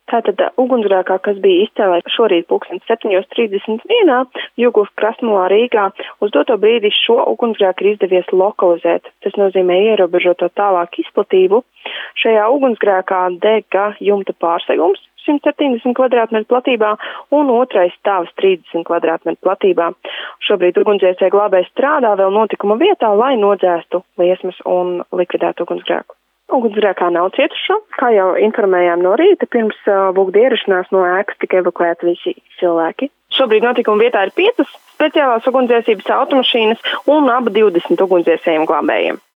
Tātad ugunsgrēkā, kas bija izcēlēts šorīt 7:31 Jugurkas krastmalā Rīgā, uz doto brīdi šo ugunsgrēku ir izdevies lokalizēt. Tas nozīmē ierobežot to tālāk izplatību. Šajā ugunsgrēkā dega jumta pārsegums 170 kvadrātmetru platībā un otrais stāvs 30 kvadrātmetru platībā. Šobrīd ugunsdzēsēji glābēji strādā vēl notikuma vietā, lai nodzēstu liesmas un likvidētu ugunsgrēku. Ugunsgrēkā nav cietušo, kā jau informējām no rīta, pirms lūgta ierašanās no ēkas tika evakuēti visi cilvēki. Šobrīd notikuma vietā ir 5 speciālās ugunsdzēsības automašīnas un ap 20 ugunsdzēsējiem glābējiem.